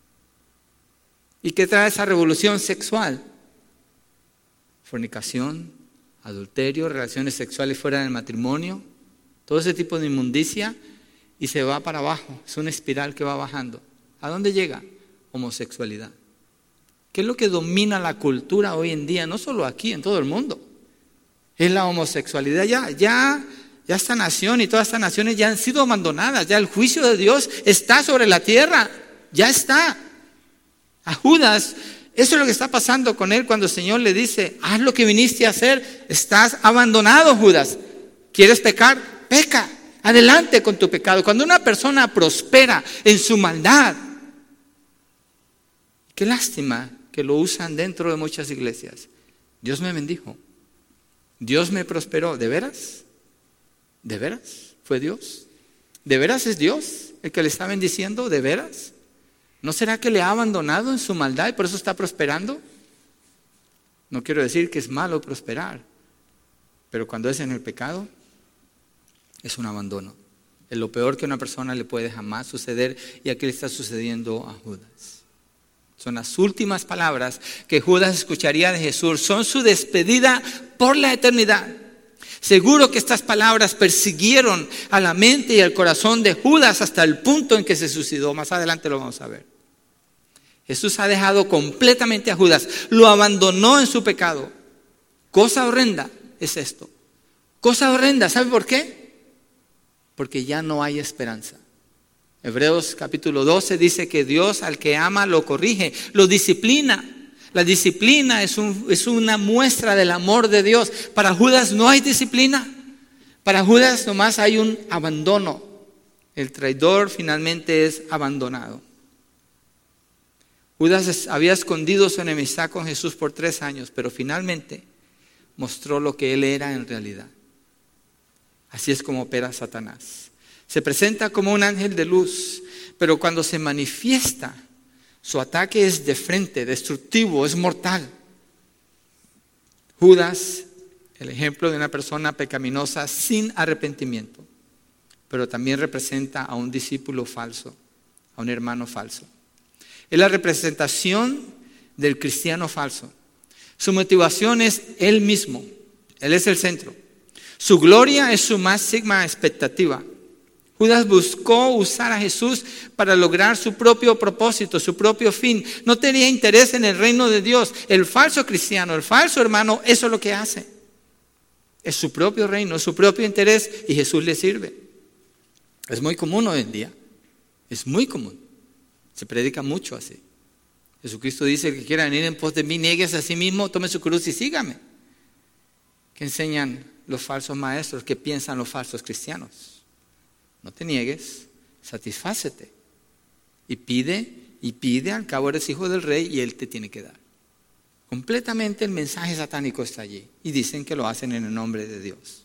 ¿Y qué trae esa revolución sexual? Fornicación, adulterio, relaciones sexuales fuera del matrimonio, todo ese tipo de inmundicia, y se va para abajo. Es una espiral que va bajando. ¿A dónde llega? Homosexualidad. ¿Qué es lo que domina la cultura hoy en día? No solo aquí, en todo el mundo. Es la homosexualidad. Ya esta nación y todas estas naciones ya han sido abandonadas. Ya el juicio de Dios está sobre la tierra. Ya está. A Judas, eso es lo que está pasando con él cuando el Señor le dice: haz lo que viniste a hacer. Estás abandonado, Judas. ¿Quieres pecar? Peca. Adelante con tu pecado. Cuando una persona prospera en su maldad, qué lástima que lo usan dentro de muchas iglesias. Dios me bendijo. Dios me prosperó. ¿De veras? ¿De veras? ¿Fue Dios? ¿De veras es Dios el que le está bendiciendo? ¿De veras? ¿No será que le ha abandonado en su maldad y por eso está prosperando? No quiero decir que es malo prosperar, pero cuando es en el pecado, es un abandono. Es lo peor que a una persona le puede jamás suceder, y aquí le está sucediendo a Judas. Son las últimas palabras que Judas escucharía de Jesús. Son su despedida por la eternidad. Seguro que estas palabras persiguieron a la mente y al corazón de Judas hasta el punto en que se suicidó. Más adelante lo vamos a ver. Jesús ha dejado completamente a Judas. Lo abandonó en su pecado. Cosa horrenda es esto. Cosa horrenda. ¿Sabe por qué? Porque ya no hay esperanza. Hebreos capítulo 12 dice que Dios al que ama lo corrige, lo disciplina. La disciplina es una muestra del amor de Dios. Para Judas no hay disciplina. Para Judas nomás hay un abandono. El traidor finalmente es abandonado. Judas había escondido su enemistad con Jesús por 3 años, pero finalmente mostró lo que él era en realidad. Así es como opera Satanás. Se presenta como un ángel de luz, pero cuando se manifiesta, su ataque es de frente, destructivo, es mortal. Judas, el ejemplo de una persona pecaminosa sin arrepentimiento, pero también representa a un discípulo falso, a un hermano falso. Es la representación del cristiano falso. Su motivación es él mismo, él es el centro. Su gloria es su máxima expectativa. Judas buscó usar a Jesús para lograr su propio propósito, su propio fin. No tenía interés en el reino de Dios. El falso cristiano, el falso hermano, eso es lo que hace. Es su propio reino, es su propio interés, y Jesús le sirve. Es muy común hoy en día. Es muy común. Se predica mucho así. Jesucristo dice: el que quiera venir en pos de mí, nieguese a sí mismo, tome su cruz y sígame. ¿Qué enseñan los falsos maestros? ¿Qué piensan los falsos cristianos? No te niegues, satisfácete. Y pide, al cabo eres hijo del rey y él te tiene que dar. Completamente el mensaje satánico está allí. Y dicen que lo hacen en el nombre de Dios.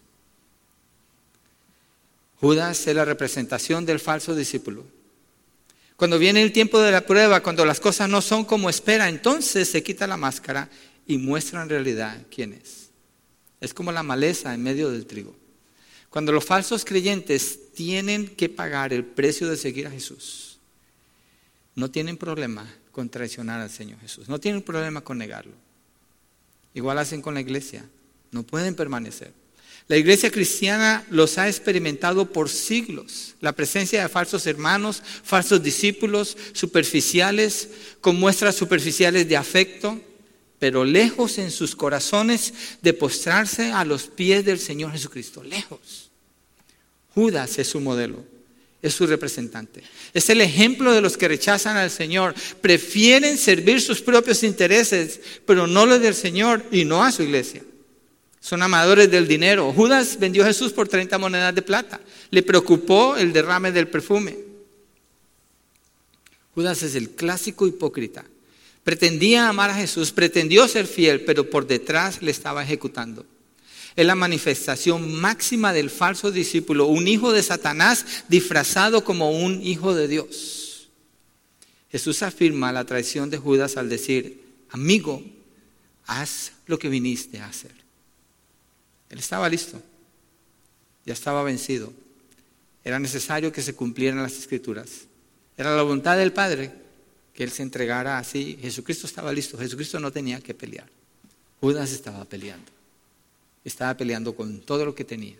Judas es la representación del falso discípulo. Cuando viene el tiempo de la prueba, cuando las cosas no son como espera, entonces se quita la máscara y muestra en realidad quién es. Es como la maleza en medio del trigo. Cuando los falsos creyentes tienen que pagar el precio de seguir a Jesús, no tienen problema con traicionar al Señor Jesús. No tienen problema con negarlo. Igual hacen con la iglesia. No pueden permanecer. La iglesia cristiana los ha experimentado por siglos. La presencia de falsos hermanos, falsos discípulos, superficiales, con muestras superficiales de afecto, pero lejos en sus corazones de postrarse a los pies del Señor Jesucristo. Lejos. Judas es su modelo, es su representante. Es el ejemplo de los que rechazan al Señor. Prefieren servir sus propios intereses, pero no los del Señor y no a su iglesia. Son amadores del dinero. Judas vendió a Jesús por 30 monedas de plata. Le preocupó el derrame del perfume. Judas es el clásico hipócrita. Pretendía amar a Jesús, pretendió ser fiel, pero por detrás le estaba ejecutando. Es la manifestación máxima del falso discípulo, un hijo de Satanás disfrazado como un hijo de Dios. Jesús afirma la traición de Judas al decir: amigo, haz lo que viniste a hacer. Él estaba listo, ya estaba vencido. Era necesario que se cumplieran las Escrituras. Era la voluntad del Padre que Él se entregara así. Jesucristo estaba listo, Jesucristo no tenía que pelear. Judas estaba peleando con todo lo que tenía.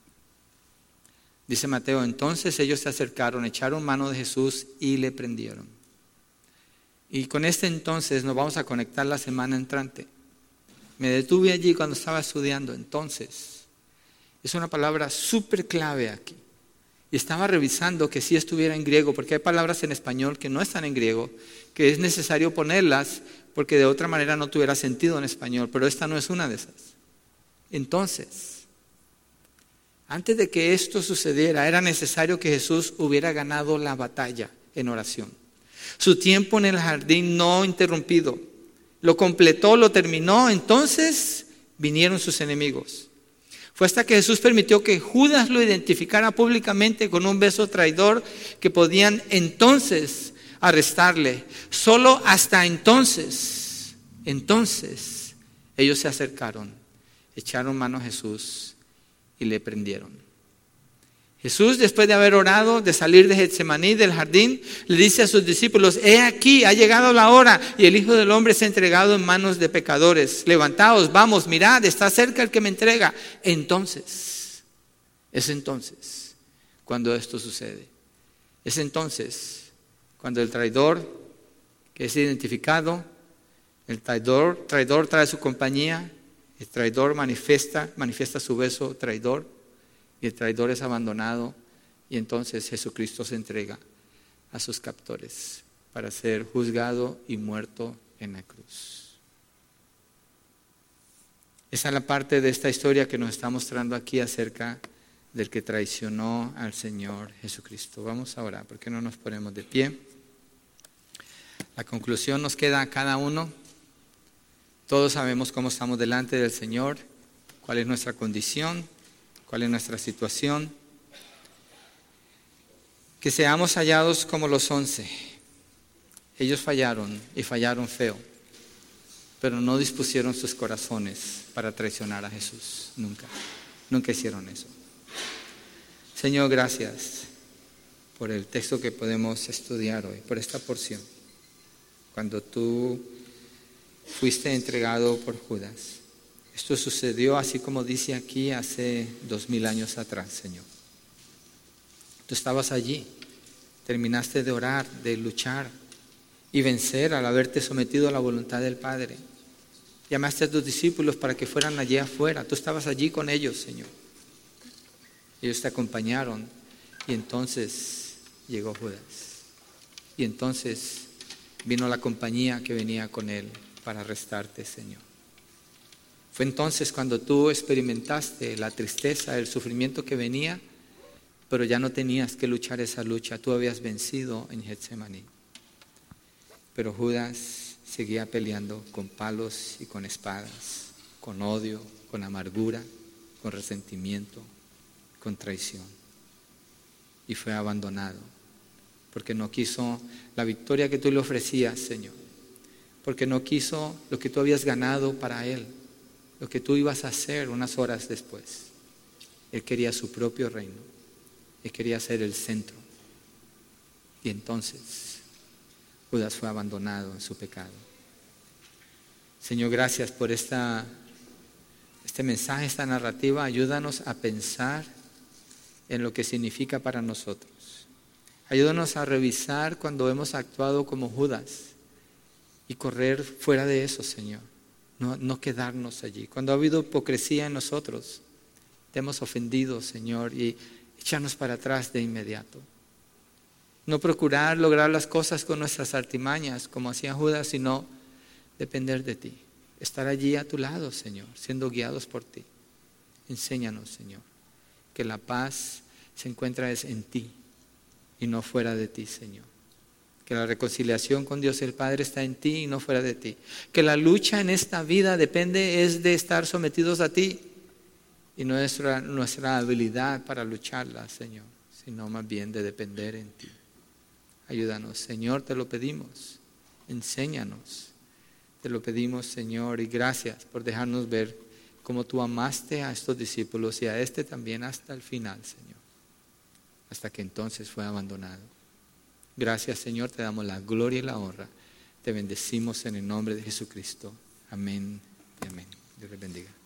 Dice Mateo: entonces ellos se acercaron, echaron mano de Jesús y le prendieron. Y con este entonces nos vamos a conectar la semana entrante. Me detuve allí cuando estaba estudiando. Entonces, es una palabra súper clave aquí. Y estaba revisando que sí estuviera en griego, porque hay palabras en español que no están en griego, que es necesario ponerlas, porque de otra manera no tuviera sentido en español, pero esta no es una de esas. Entonces, antes de que esto sucediera, era necesario que Jesús hubiera ganado la batalla en oración. Su tiempo en el jardín no interrumpido. Lo completó, lo terminó, entonces vinieron sus enemigos. Fue hasta que Jesús permitió que Judas lo identificara públicamente con un beso traidor que podían entonces arrestarle. Solo hasta entonces ellos se acercaron, echaron mano a Jesús y le prendieron. Jesús, después de haber orado, de salir de Getsemaní, del jardín, le dice a sus discípulos: he aquí, ha llegado la hora y el Hijo del Hombre se ha entregado en manos de pecadores. Levantaos, vamos, mirad, está cerca el que me entrega. Es entonces cuando esto sucede. Es entonces cuando el traidor que es identificado, el traidor trae su compañía, el traidor manifiesta su beso traidor. Y el traidor es abandonado, y entonces Jesucristo se entrega a sus captores para ser juzgado y muerto en la cruz. Esa es la parte de esta historia que nos está mostrando aquí acerca del que traicionó al Señor Jesucristo. Vamos a orar, ¿por qué no nos ponemos de pie? La conclusión nos queda a cada uno. Todos sabemos cómo estamos delante del Señor, cuál es nuestra condición, cuál es nuestra situación. Que seamos hallados como los 11. Ellos fallaron y fallaron feo, pero no dispusieron sus corazones para traicionar a Jesús. Nunca hicieron eso. Señor, gracias por el texto que podemos estudiar hoy, por esta porción. Cuando tú fuiste entregado por Judas. Esto sucedió así como dice aquí hace 2000 años atrás, Señor. Tú estabas allí, terminaste de orar, de luchar y vencer al haberte sometido a la voluntad del Padre. Llamaste a tus discípulos para que fueran allí afuera. Tú estabas allí con ellos, Señor. Ellos te acompañaron y entonces llegó Judas. Y entonces vino la compañía que venía con él para arrestarte, Señor. Fue entonces cuando tú experimentaste la tristeza, el sufrimiento que venía, pero ya no tenías que luchar esa lucha. Tú habías vencido en Getsemaní. Pero Judas seguía peleando con palos y con espadas, con odio, con amargura, con resentimiento, con traición. Y fue abandonado porque no quiso la victoria que tú le ofrecías, Señor. Porque no quiso lo que tú habías ganado para él, lo que tú ibas a hacer unas horas después. Él quería su propio reino. Él quería ser el centro. Y entonces Judas fue abandonado en su pecado. Señor, gracias por este mensaje, esta narrativa. Ayúdanos a pensar en lo que significa para nosotros. Ayúdanos a revisar cuando hemos actuado como Judas y correr fuera de eso, Señor. No quedarnos allí. Cuando ha habido hipocresía en nosotros, te hemos ofendido, Señor, y echarnos para atrás de inmediato. No procurar lograr las cosas con nuestras artimañas, como hacía Judas, sino depender de ti. Estar allí a tu lado, Señor, siendo guiados por ti. Enséñanos, Señor, que la paz se encuentra en ti y no fuera de ti, Señor. Que la reconciliación con Dios el Padre está en ti y no fuera de ti. Que la lucha en esta vida es de estar sometidos a ti y no nuestra habilidad para lucharla, Señor, sino más bien de depender en ti. Ayúdanos, Señor, te lo pedimos. Enséñanos. Te lo pedimos, Señor, y gracias por dejarnos ver cómo tú amaste a estos discípulos y a este también hasta el final, Señor. Hasta que entonces fue abandonado. Gracias, Señor, te damos la gloria y la honra. Te bendecimos en el nombre de Jesucristo. Amén y amén. Dios les bendiga.